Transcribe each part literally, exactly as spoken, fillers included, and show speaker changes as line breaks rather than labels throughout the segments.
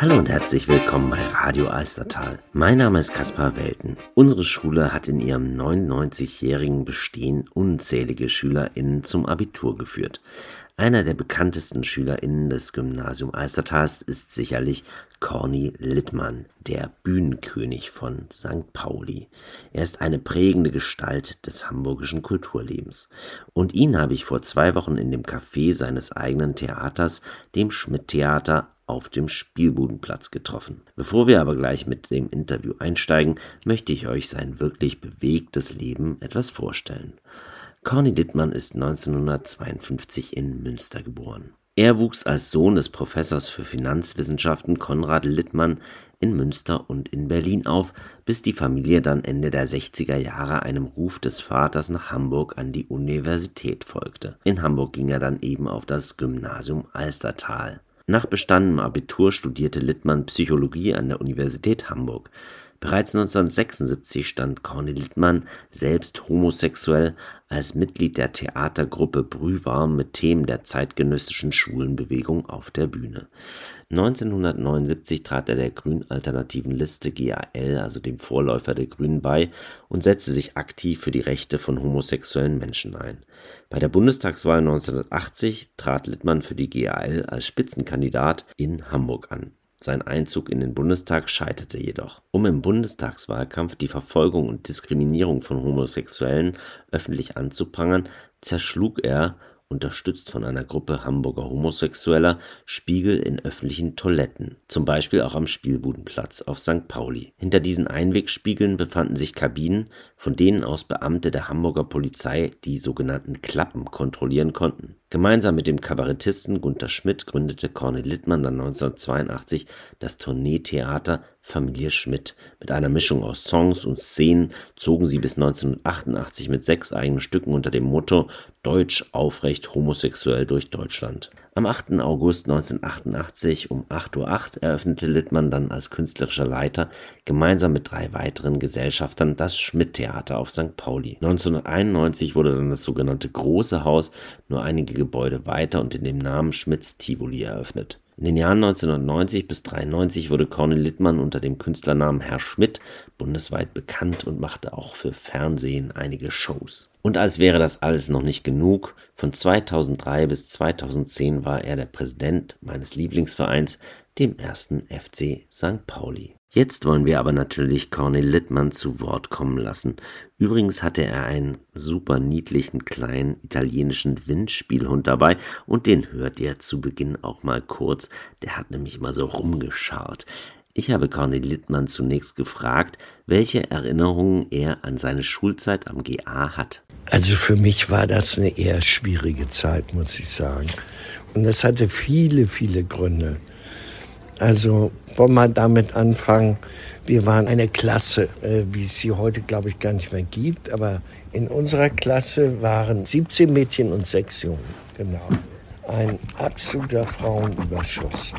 Hallo und herzlich willkommen bei Radio Alstertal. Mein Name ist Kaspar Welten. Unsere Schule hat in ihrem neunundneunzigjährigen Bestehen unzählige SchülerInnen zum Abitur geführt. Einer der bekanntesten SchülerInnen des Gymnasium Alstertals ist sicherlich Corny Littmann, der Bühnenkönig von Sankt Pauli. Er ist eine prägende Gestalt des hamburgischen Kulturlebens. Und ihn habe ich vor zwei Wochen in dem Café seines eigenen Theaters, dem Schmidt-Theater, auf dem Spielbudenplatz getroffen. Bevor wir aber gleich mit dem Interview einsteigen, möchte ich euch sein wirklich bewegtes Leben etwas vorstellen. Corny Littmann ist neunzehnhundertzweiundfünfzig in Münster geboren. Er wuchs als Sohn des Professors für Finanzwissenschaften Konrad Littmann in Münster und in Berlin auf, bis die Familie dann Ende der sechziger Jahre einem Ruf des Vaters nach Hamburg an die Universität folgte. In Hamburg ging er dann eben auf das Gymnasium Alstertal. Nach bestandenem Abitur studierte Littmann Psychologie an der Universität Hamburg. Bereits neunzehnhundertsechsundsiebzig stand Corny Littmann, selbst homosexuell, als Mitglied der Theatergruppe Brühwarm mit Themen der zeitgenössischen Schwulenbewegung auf der Bühne. neunzehnhundertneunundsiebzig trat er der grün-alternativen Liste G A L, also dem Vorläufer der Grünen, bei und setzte sich aktiv für die Rechte von homosexuellen Menschen ein. Bei der Bundestagswahl neunzehnhundertachtzig trat Littmann für die G A L als Spitzenkandidat in Hamburg an. Sein Einzug in den Bundestag scheiterte jedoch. Um im Bundestagswahlkampf die Verfolgung und Diskriminierung von Homosexuellen öffentlich anzuprangern, zerschlug er, unterstützt von einer Gruppe Hamburger Homosexueller, Spiegel in öffentlichen Toiletten, zum Beispiel auch am Spielbudenplatz auf Sankt Pauli. Hinter diesen Einwegspiegeln befanden sich Kabinen, von denen aus Beamte der Hamburger Polizei die sogenannten Klappen kontrollieren konnten. Gemeinsam mit dem Kabarettisten Gunter Schmidt gründete Corny Littmann dann neunzehnhundertzweiundachtzig das Tourneetheater Familie Schmidt. Mit einer Mischung aus Songs und Szenen zogen sie bis neunzehnhundertachtundachtzig mit sechs eigenen Stücken unter dem Motto Deutsch aufrecht homosexuell durch Deutschland. Am achten August neunzehnhundertachtundachtzig um acht Uhr acht eröffnete Littmann dann als künstlerischer Leiter gemeinsam mit drei weiteren Gesellschaftern das Schmidt-Theater auf Sankt Pauli. neunzehnhunderteinundneunzig wurde dann das sogenannte Große Haus nur einige Gebäude weiter und in dem Namen Schmidts Tivoli eröffnet. In den Jahren neunzehnhundertneunzig bis dreiundneunzig wurde Corny Littmann unter dem Künstlernamen Herr Schmidt bundesweit bekannt und machte auch für Fernsehen einige Shows. Und als wäre das alles noch nicht genug, von zweitausenddrei bis zweitausendzehn war er der Präsident meines Lieblingsvereins, dem ersten F C Sankt Pauli. Jetzt wollen wir aber natürlich Corny Littmann zu Wort kommen lassen. Übrigens hatte er einen super niedlichen kleinen italienischen Windspielhund dabei und den hört ihr zu Beginn auch mal kurz. Der hat nämlich immer so rumgescharrt. Ich habe Corny Littmann zunächst gefragt, welche Erinnerungen er an seine Schulzeit am G A hat.
Also für mich war das eine eher schwierige Zeit, muss ich sagen. Und das hatte viele, viele Gründe. Also wollen wir damit anfangen, wir waren eine Klasse, äh, wie es sie heute, glaube ich, gar nicht mehr gibt. Aber in unserer Klasse waren siebzehn Mädchen und sechs Jungen, genau. Ein absoluter Frauenüberschuss.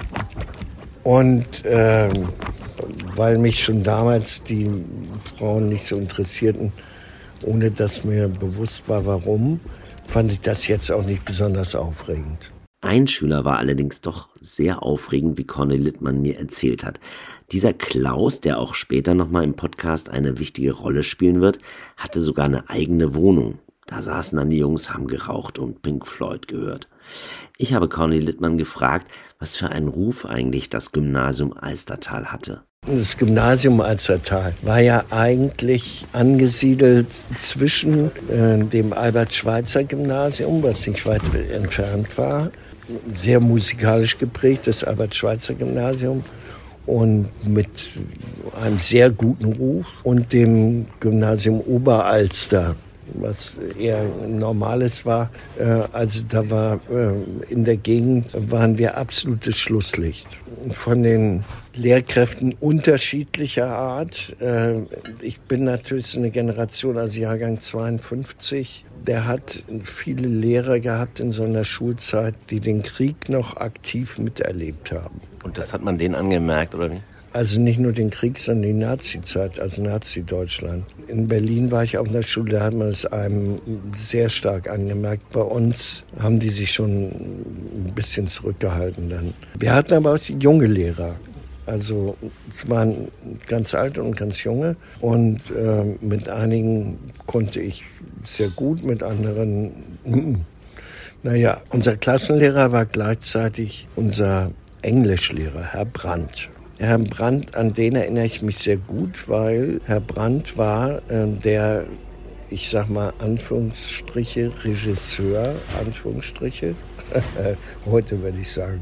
Und ähm, weil mich schon damals die Frauen nicht so interessierten, ohne dass mir bewusst war, warum, fand ich das jetzt auch nicht besonders aufregend.
Ein Schüler war allerdings doch sehr aufregend, wie Corny Littmann mir erzählt hat. Dieser Klaus, der auch später nochmal im Podcast eine wichtige Rolle spielen wird, hatte sogar eine eigene Wohnung. Da saßen dann die Jungs, haben geraucht und Pink Floyd gehört. Ich habe Corny Littmann gefragt, was für einen Ruf eigentlich das Gymnasium Alstertal hatte.
Das Gymnasium Alstertal war ja eigentlich angesiedelt zwischen äh, dem Albert-Schweitzer-Gymnasium, was nicht weit entfernt war, sehr musikalisch geprägt, das Albert-Schweitzer-Gymnasium, und mit einem sehr guten Ruf, und dem Gymnasium Oberalster, was eher Normales war. Also da war in der Gegend waren wir absolutes Schlusslicht. Von den Lehrkräften unterschiedlicher Art. Ich bin natürlich so eine Generation, also Jahrgang zweiundfünfzig. Der hat viele Lehrer gehabt in seiner Schulzeit, die den Krieg noch aktiv miterlebt haben.
Und das hat man denen angemerkt, oder wie?
Also nicht nur den Krieg, sondern die Nazi-Zeit, also Nazi-Deutschland. In Berlin war ich auf einer Schule, da hat man es einem sehr stark angemerkt. Bei uns haben die sich schon ein bisschen zurückgehalten dann. Wir hatten aber auch junge Lehrer. Also es waren ganz alte und ganz junge. Und äh, mit einigen konnte ich sehr gut, mit anderen... Mm. Naja, unser Klassenlehrer war gleichzeitig unser Englischlehrer, Herr Brandt. Herr Brandt, an den erinnere ich mich sehr gut, weil Herr Brandt war äh, der, ich sag mal, Anführungsstriche, Regisseur, Anführungsstriche, heute würde ich sagen,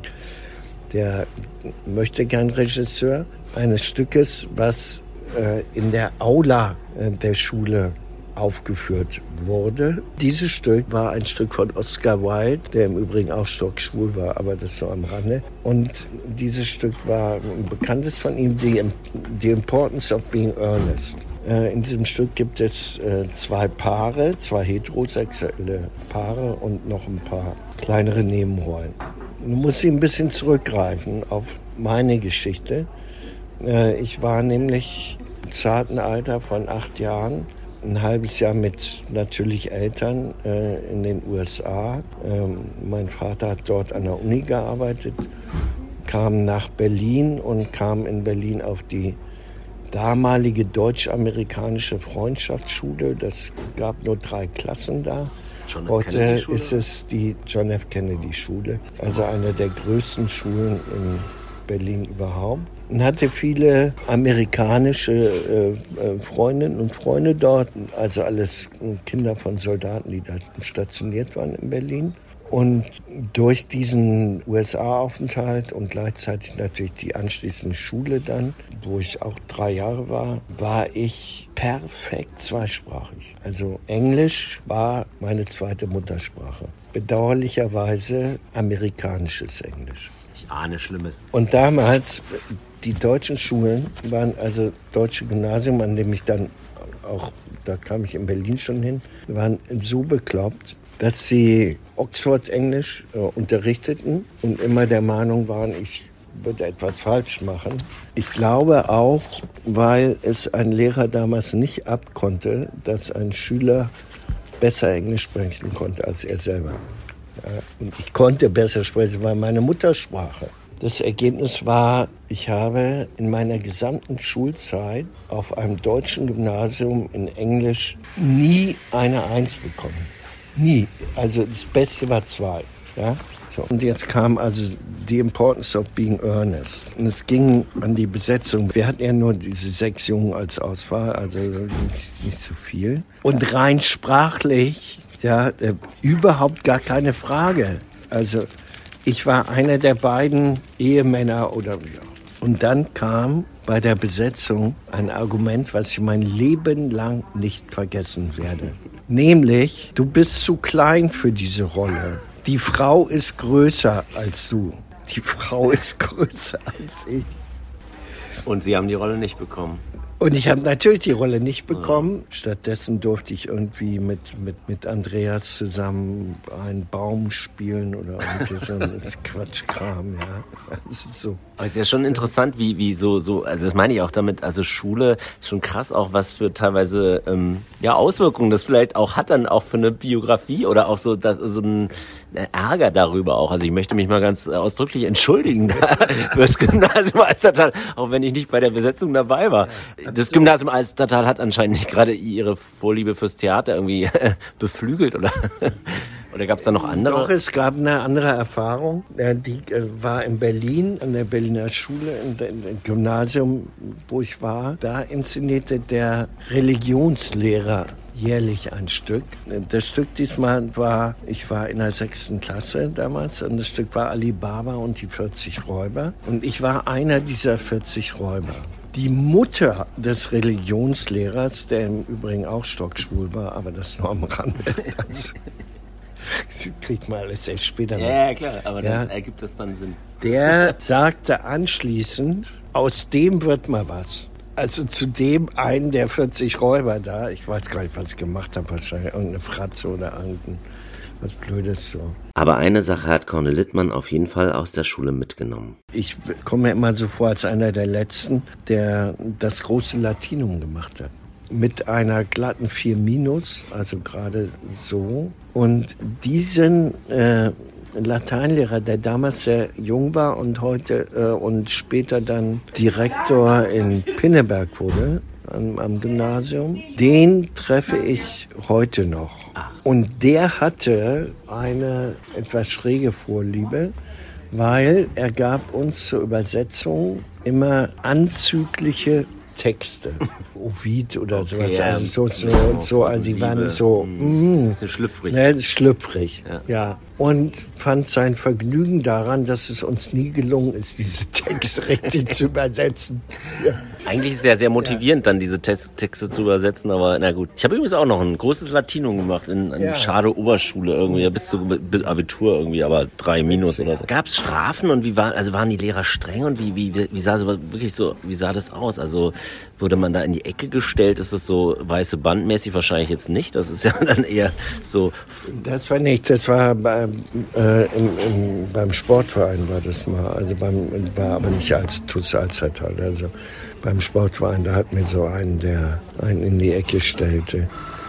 der möchte gern Regisseur eines Stückes, was äh, in der Aula äh, der Schule aufgeführt wurde. Dieses Stück war ein Stück von Oscar Wilde, der im Übrigen auch stockschwul war, aber das so am Rande. Und dieses Stück war ein bekanntes von ihm, The, The Importance of Being Earnest. Äh, in diesem Stück gibt es äh, zwei Paare, zwei heterosexuelle Paare und noch ein paar kleinere Nebenrollen. Man muss sie ein bisschen zurückgreifen auf meine Geschichte. Äh, ich war nämlich im zarten Alter von acht Jahren ein halbes Jahr mit natürlich Eltern äh, in den U S A. Ähm, mein Vater hat dort an der Uni gearbeitet, kam nach Berlin und kam in Berlin auf die damalige deutsch-amerikanische Freundschaftsschule. Das gab nur drei Klassen da.
John F.
Heute
Kennedy Schule?
Ist es die John F. Kennedy Schule, also eine der größten Schulen in Berlin überhaupt. Und hatte viele amerikanische äh, äh, Freundinnen und Freunde dort, also alles Kinder von Soldaten, die da stationiert waren in Berlin. Und durch diesen U S A-Aufenthalt und gleichzeitig natürlich die anschließende Schule dann, wo ich auch drei Jahre war, war ich perfekt zweisprachig. Also Englisch war meine zweite Muttersprache. Bedauerlicherweise amerikanisches Englisch.
Ich ahne Schlimmes.
Und damals, die deutschen Schulen waren, also deutsche Gymnasium, an dem ich dann auch, da kam ich in Berlin schon hin, waren so bekloppt, dass sie Oxford-Englisch äh, unterrichteten und immer der Meinung waren, ich würde etwas falsch machen. Ich glaube auch, weil es ein Lehrer damals nicht abkonnte, dass ein Schüler besser Englisch sprechen konnte als er selber. Ja, und ich konnte besser sprechen, war meine Muttersprache. Das Ergebnis war, ich habe in meiner gesamten Schulzeit auf einem deutschen Gymnasium in Englisch nie eine Eins bekommen. Nie. Also das Beste war zwei. Ja? So. Und jetzt kam also The Importance of Being Earnest. Und es ging an die Besetzung. Wir hatten ja nur diese sechs Jungen als Auswahl, also nicht, nicht zu viel. Und rein sprachlich, ja, äh, überhaupt gar keine Frage. Also ich war einer der beiden Ehemänner oder ja. Und dann kam bei der Besetzung ein Argument, was ich mein Leben lang nicht vergessen werde. Nämlich, du bist zu klein für diese Rolle. Die Frau ist größer als du. Die Frau ist größer als ich.
Und Sie haben die Rolle nicht bekommen?
Und ich habe natürlich die Rolle nicht bekommen. Stattdessen durfte ich irgendwie mit, mit, mit Andreas zusammen einen Baum spielen oder irgendwie so ein Quatschkram, ja. Das ist so.
Aber es ist ja schon interessant, wie, wie so, so, also das meine ich auch damit, also Schule ist schon krass auch, was für teilweise, ähm, ja, Auswirkungen das vielleicht auch hat dann auch für eine Biografie oder auch so, das, so ein Ärger darüber auch. Also ich möchte mich mal ganz ausdrücklich entschuldigen fürs Gymnasium Alstertal, auch wenn ich nicht bei der Besetzung dabei war. Das Gymnasium Alstertal hat anscheinend nicht gerade ihre Vorliebe fürs Theater irgendwie beflügelt, oder? Oder gab es da noch andere?
Doch, es gab eine andere Erfahrung. Die war in Berlin, an der Berliner Schule, im Gymnasium, wo ich war. Da inszenierte der Religionslehrer jährlich ein Stück. Das Stück diesmal war, ich war in der sechsten Klasse damals, und das Stück war Ali Baba und die vierzig Räuber. Und ich war einer dieser vierzig Räuber. Die Mutter des Religionslehrers, der im Übrigen auch stockschwul war, aber das nur am Rande. Also, kriegt man alles erst später mit.
Ja, klar, aber dann
ja.
Ergibt das dann Sinn.
Der sagte anschließend, aus dem wird mal was. Also zu dem einen der vierzig Räuber da, ich weiß gar nicht, was ich gemacht habe, wahrscheinlich irgendeine Fratze oder irgendein was Blödes so.
Aber eine Sache hat Cornel Littmann auf jeden Fall aus der Schule mitgenommen.
Ich komme mir immer so vor als einer der Letzten, der das große Latinum gemacht hat. Mit einer glatten vier minus, also gerade so. Und diesen äh, Lateinlehrer, der damals sehr jung war und heute äh, und später dann Direktor in Pinneberg wurde, am, am Gymnasium, den treffe ich heute noch. Und der hatte eine etwas schräge Vorliebe, weil er gab uns zur Übersetzung immer anzügliche Texte. Ovid oder okay, sowas. Ja. Also so, so, so, also die waren so, mm,
bisschen schlüpfrig.
Ne, schlüpfrig, ja.
ja.
Und fand sein Vergnügen daran, dass es uns nie gelungen ist, diese Texte richtig zu übersetzen. Ja.
Eigentlich ist es ja sehr motivierend, ja. dann diese Text- Texte zu übersetzen, aber na gut. Ich habe übrigens auch noch ein großes Latinum gemacht in, in ja. Schade Oberschule irgendwie, bis zu bis Abitur irgendwie, aber drei Minus oder so. Gab es Strafen und wie war, also waren die Lehrer streng und wie wie wie sah so wirklich so, wie sah das aus? Also wurde man da in die Ecke gestellt? Ist das so weiße Bandmäßig? Wahrscheinlich jetzt nicht. Das ist ja dann eher so.
Das war nicht. Das war beim äh, im, im, beim Sportverein war das mal. Also beim war aber nicht als T U S Alzertal. Also beim Sportverein, da hat mir so einen, der einen in die Ecke stellte.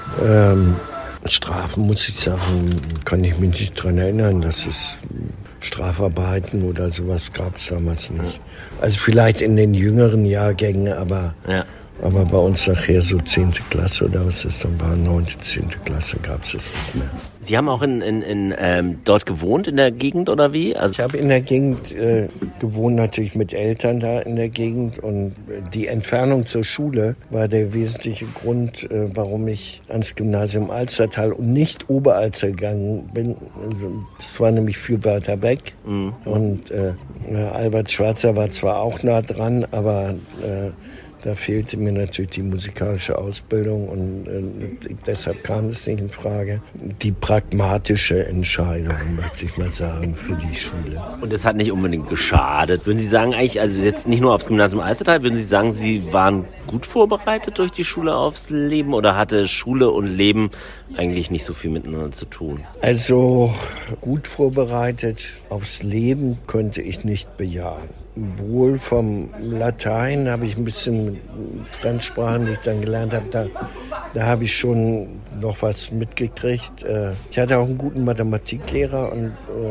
Ähm, Strafen, muss ich sagen, kann ich mich nicht dran erinnern, dass es Strafarbeiten oder sowas gab es damals nicht. Also vielleicht in den jüngeren Jahrgängen, aber, ja. aber bei uns nachher so zehnte Klasse oder was es dann war, neunte, zehnte Klasse gab es es nicht mehr.
Sie haben auch in, in, in ähm, dort gewohnt, in der Gegend oder wie?
Also ich habe in der Gegend äh, gewohnt, natürlich mit Eltern da in der Gegend, und die Entfernung zur Schule war der wesentliche Grund, äh, warum ich ans Gymnasium Alzertal und nicht Oberalzer gegangen bin. Also, das war nämlich viel weiter weg. Mhm. Und äh, Albert Schweitzer war zwar auch nah dran, aber äh, da fehlte mir natürlich die musikalische Ausbildung, und äh, deshalb kam es nicht in Frage. Die pragmatische Entscheidung, möchte ich mal sagen, für die Schule.
Und es hat nicht unbedingt geschadet. Würden Sie sagen eigentlich, also jetzt nicht nur aufs Gymnasium Alzertal, würden Sie sagen, Sie waren gut vorbereitet durch die Schule aufs Leben, oder hatte Schule und Leben eigentlich nicht so viel miteinander zu tun?
Also gut vorbereitet aufs Leben könnte ich nicht bejahen. Wohl vom Latein habe ich ein bisschen Fremdsprachen, die ich dann gelernt habe, da, da habe ich schon noch was mitgekriegt. Ich hatte auch einen guten Mathematiklehrer und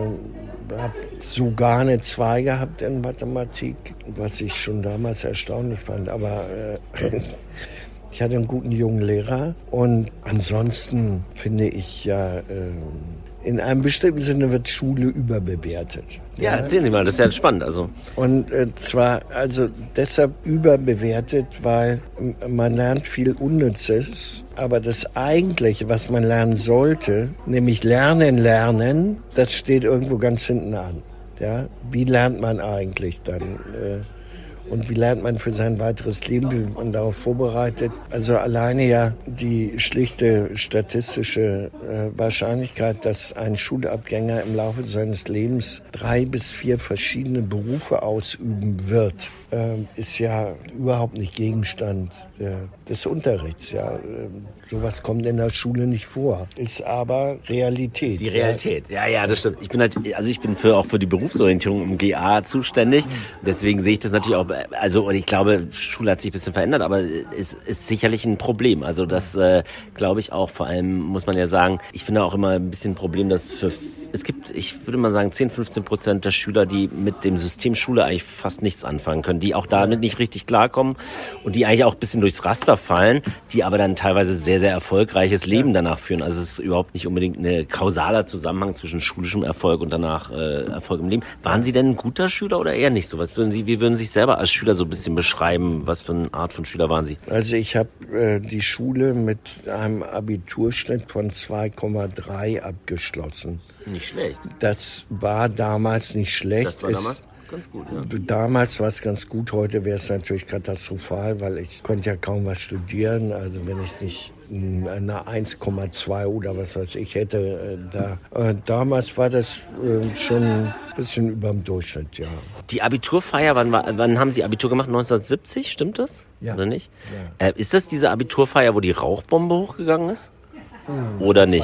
äh, habe sogar eine zwei gehabt in Mathematik, was ich schon damals erstaunlich fand. Aber äh, ich hatte einen guten jungen Lehrer, und ansonsten finde ich ja, äh, in einem bestimmten Sinne wird Schule überbewertet.
Ja, ja, erzählen Sie mal, das ist ja spannend. Also.
Und äh, zwar also deshalb überbewertet, weil man lernt viel Unnützes, aber das Eigentliche, was man lernen sollte, nämlich lernen, lernen, das steht irgendwo ganz hinten an. Ja? Wie lernt man eigentlich dann? Äh, Und wie lernt man für sein weiteres Leben, wie wird man darauf vorbereitet? Also alleine ja die schlichte statistische äh, Wahrscheinlichkeit, dass ein Schulabgänger im Laufe seines Lebens drei bis vier verschiedene Berufe ausüben wird, äh, ist ja überhaupt nicht Gegenstand äh, des Unterrichts. Ja. Äh, sowas kommt in der Schule nicht vor, ist aber Realität.
Die Realität, ja, ja, das stimmt. Ich bin halt, also ich bin für auch für die Berufsorientierung im G A zuständig. Deswegen sehe ich das natürlich auch. Also, und ich glaube, Schule hat sich ein bisschen verändert, aber es ist sicherlich ein Problem. Also das äh, glaube ich auch. Vor allem muss man ja sagen, ich finde auch immer ein bisschen ein Problem, dass für es gibt, ich würde mal sagen, zehn, fünfzehn Prozent der Schüler, die mit dem System Schule eigentlich fast nichts anfangen können, die auch damit nicht richtig klarkommen und die eigentlich auch ein bisschen durchs Raster fallen, die aber dann teilweise sehr, sehr erfolgreiches Leben danach führen. Also es ist überhaupt nicht unbedingt ein kausaler Zusammenhang zwischen schulischem Erfolg und danach äh, Erfolg im Leben. Waren Sie denn ein guter Schüler oder eher nicht so? Was würden Sie, wie würden Sie sich selber als Schüler so ein bisschen beschreiben? Was für eine Art von Schüler waren Sie?
Also ich habe äh, die Schule mit einem Abiturschnitt von zwei Komma drei abgeschlossen.
Nicht schlecht.
Das war damals nicht schlecht.
Das war damals ganz gut, ja.
Damals war es ganz gut, heute wäre es natürlich katastrophal, weil ich konnte ja kaum was studieren. Also wenn ich nicht eine eins Komma zwei oder was weiß ich hätte, da. Äh, damals war das äh, schon ein bisschen über dem Durchschnitt, ja.
Die Abiturfeier, wann, wann haben Sie Abitur gemacht? neunzehnhundertsiebzig, stimmt das?
Ja.
Oder nicht?
Ja.
Äh, ist das diese Abiturfeier, wo die Rauchbombe hochgegangen ist? Hm, oder nicht?
Weiß ich nicht.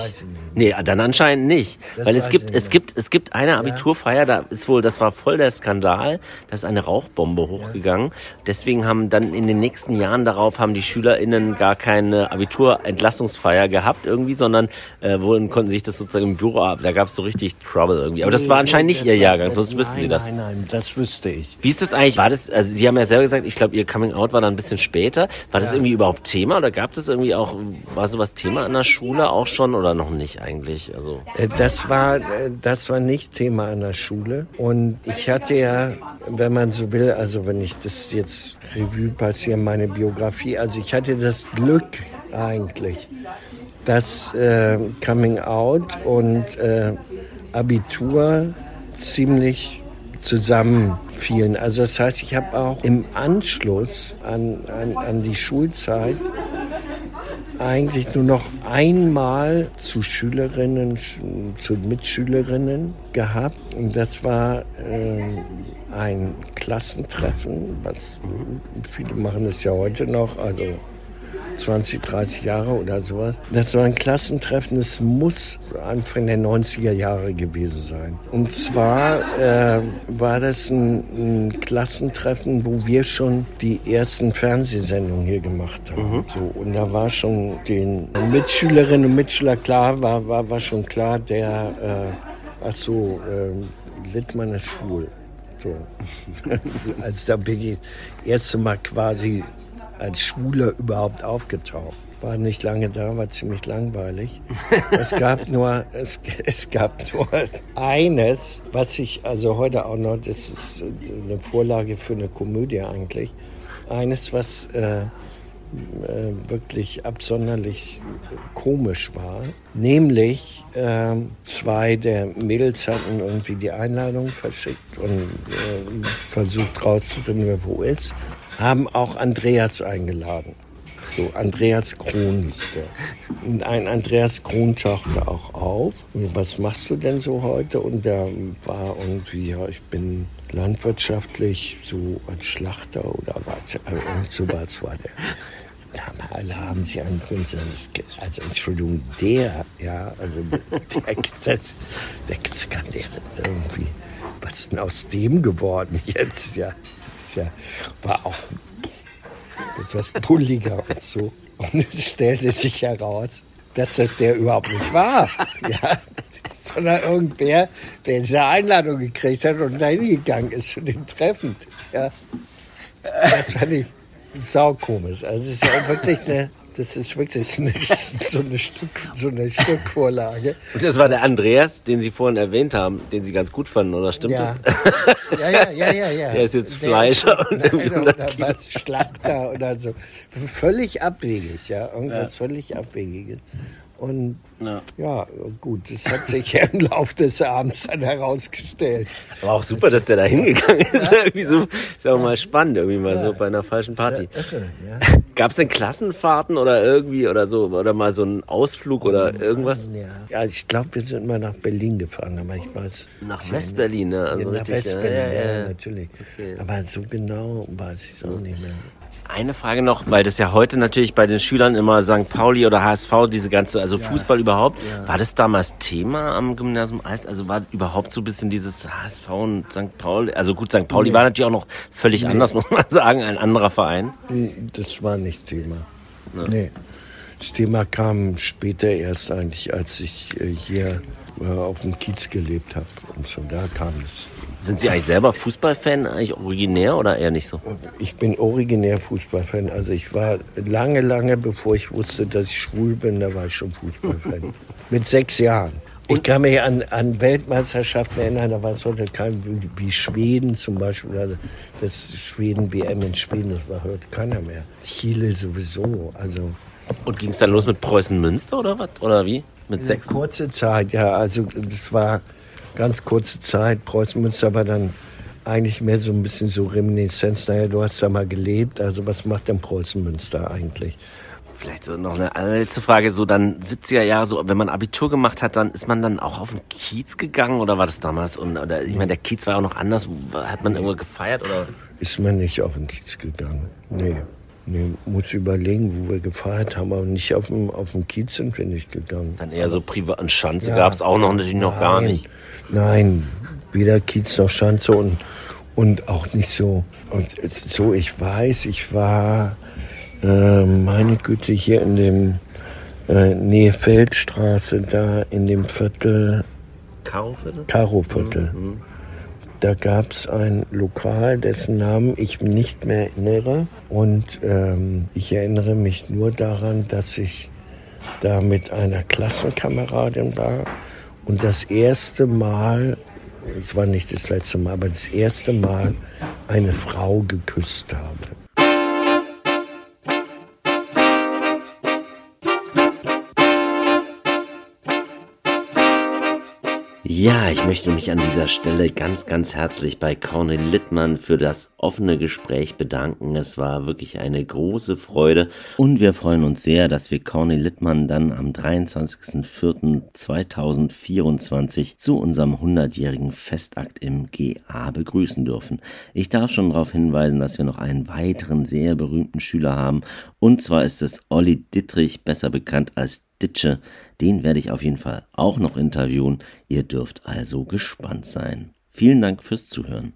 Nee, dann anscheinend nicht.
Das
Weil es
weiß
gibt,
ich
es
nicht.
gibt, es gibt eine Abiturfeier, da ist wohl, das war voll der Skandal, da ist eine Rauchbombe hochgegangen. Deswegen haben dann in den nächsten Jahren darauf haben die SchülerInnen gar keine Abiturentlassungsfeier gehabt irgendwie, sondern äh, wurden, konnten sich das sozusagen im Büro ab. Da gab es so richtig Trouble irgendwie. Aber das war anscheinend nicht ihr Jahrgang, sonst wüssten
nein,
Sie das.
Nein, nein, das wüsste ich.
Wie ist das eigentlich? War das, also Sie haben ja selber gesagt, ich glaube, Ihr Coming Out war dann ein bisschen später. War das
Ja.
irgendwie überhaupt Thema oder gab es irgendwie auch, war sowas Thema an der Schule auch schon oder noch nicht eigentlich? Also
Äh, Das war, äh, das war nicht Thema an der Schule. Und ich hatte ja, wenn man so will, also wenn ich das jetzt Revue passiere, meine Biografie, also ich hatte das Glück eigentlich, dass äh, Coming Out und äh, Abitur ziemlich zusammenfielen. Also das heißt, ich habe auch im Anschluss an, an, an die Schulzeit eigentlich nur noch einmal zu Schülerinnen, zu Mitschülerinnen gehabt. Und das war äh, ein Klassentreffen, was viele machen es ja heute noch, also zwanzig, dreißig Jahre oder sowas. Das war ein Klassentreffen, es muss Anfang der neunziger Jahre gewesen sein. Und zwar äh, war das ein, ein Klassentreffen, wo wir schon die ersten Fernsehsendungen hier gemacht haben. Mhm. So, und da war schon den Mitschülerinnen und Mitschülern klar, war, war, war schon klar, der, äh, ach so, äh, Littmann ist schwul. So. Als da bin ich das erste Mal quasi als Schwuler überhaupt aufgetaucht. War nicht lange da, war ziemlich langweilig. Es gab nur, es, es gab nur eines, was ich also heute auch noch, das ist eine Vorlage für eine Komödie eigentlich, eines, was äh, äh, wirklich absonderlich komisch war. Nämlich äh, zwei der Mädels hatten irgendwie die Einladung verschickt und äh, versucht rauszufinden, wer wo ist. Haben auch Andreas eingeladen. So, Andreas Kron hieß der. Und ein Andreas Kron tauchte auch auf. Und was machst du denn so heute? Und der war irgendwie, ja, ich bin landwirtschaftlich so als Schlachter oder was. Also, und sowas war der. Da alle haben sie einen Künstler, also Entschuldigung, der, ja, also der, der, der kann der irgendwie, was ist denn aus dem geworden jetzt, ja. Ja, war auch etwas bulliger und so. Und es stellte sich heraus, dass das der überhaupt nicht war. Ja, sondern irgendwer, der diese Einladung gekriegt hat und dahin gegangen ist zu dem Treffen. Ja, das fand ich saukomisch. Also es ist ja wirklich eine, das ist wirklich eine, so, eine Stück, so eine Stückvorlage.
Und das war der Andreas, den Sie vorhin erwähnt haben, den Sie ganz gut fanden, oder stimmt
ja.
das?
Ja, ja, ja, ja, ja.
Der ist jetzt
der
Fleischer
ist,
und
nein,
irgendwie
oder
hundert Kilo.
was, Schlachter oder so. Völlig abwegig, ja. Irgendwas
Ja.
völlig Abwegiges. Und
Ja.
ja, gut, das hat sich ja im Laufe des Abends dann herausgestellt.
Aber auch super, dass der da hingegangen ist. Ja. Irgendwie so, ist ja auch mal spannend, irgendwie mal
Ja.
so bei einer falschen Party.
Ja.
Gab es denn Klassenfahrten oder irgendwie oder so, oder mal so einen Ausflug oder irgendwas?
Ja, ich glaube, wir sind mal nach Berlin gefahren, aber ich weiß...
Nach Westberlin, ne? Also
ja,
richtig,
nach Westberlin,
ja, ja,
ja,
ja.
natürlich.
Okay.
Aber so genau weiß ich es auch nicht mehr.
Eine Frage noch, weil das ja heute natürlich bei den Schülern immer Sankt Pauli oder H S V, diese ganze, also Fußball überhaupt.
Ja.
War das damals Thema am Gymnasium Eis? Also war überhaupt so ein bisschen dieses H S V und Sankt Pauli? Also gut, Sankt Pauli
Nee.
war natürlich auch noch völlig
Nee.
anders, muss man sagen, ein anderer Verein.
Das war nicht Thema.
Ja.
Nee. Das Thema kam später erst eigentlich, als ich äh, hier äh, auf dem Kiez gelebt habe. Und so, da kam es.
Sind Sie eigentlich selber Fußballfan, eigentlich originär oder eher nicht so?
Ich bin originär Fußballfan. Also ich war lange, lange, bevor ich wusste, dass ich schwul bin, da war ich schon Fußballfan. Mit sechs Jahren. Ich kann mich an, an Weltmeisterschaften erinnern, da war es heute kein, wie, wie Schweden zum Beispiel. Also das Schweden-W M in Schweden, das war heute keiner mehr. Chile sowieso. Also
Und ging es dann los mit Preußen-Münster oder was? Oder wie? Mit sechs?
kurze Zeit, ja. Also das war ganz kurze Zeit. Preußen-Münster war dann eigentlich mehr so ein bisschen so Reminiszenz. Naja, du hast da mal gelebt, also was macht denn Preußen-Münster eigentlich?
Vielleicht so noch eine letzte Frage, so dann siebziger Jahre, so wenn man Abitur gemacht hat, dann ist man dann auch auf den Kiez gegangen oder war das damals? Und, oder ich meine, der Kiez war auch noch anders. Hat man irgendwo gefeiert oder?
Ist man nicht auf den Kiez gegangen? Nee. Nee, muss überlegen, wo wir gefeiert haben, aber nicht auf dem, auf dem Kiez sind wir nicht gegangen.
Dann eher so privat. Eine Schanze
Ja,
gab es auch noch natürlich
nein,
noch gar nicht.
Nein, weder Kiez noch Schanze und, und auch nicht so. Und so, ich weiß, ich war, äh, meine Güte, hier in dem äh, Nähe Feldstraße, da in dem Viertel.
Karo-Viertel?
Karo-Viertel. Mhm. Da gab es ein Lokal, dessen Namen ich nicht mehr erinnere. Und ähm, ich erinnere mich nur daran, dass ich da mit einer Klassenkameradin war und das erste Mal, ich war nicht das letzte Mal, aber das erste Mal eine Frau geküsst habe.
Ja, ich möchte mich an dieser Stelle ganz, ganz herzlich bei Cornel Littmann für das offene Gespräch bedanken. Es war wirklich eine große Freude und wir freuen uns sehr, dass wir Cornel Littmann dann am dreiundzwanzigsten vierten zweitausendvierundzwanzig zu unserem hundertjährigen Festakt im G A begrüßen dürfen. Ich darf schon darauf hinweisen, dass wir noch einen weiteren sehr berühmten Schüler haben, und zwar ist es Olli Dittrich, besser bekannt als Ditsche. Den werde ich auf jeden Fall auch noch interviewen. Ihr dürft also gespannt sein. Vielen Dank fürs Zuhören.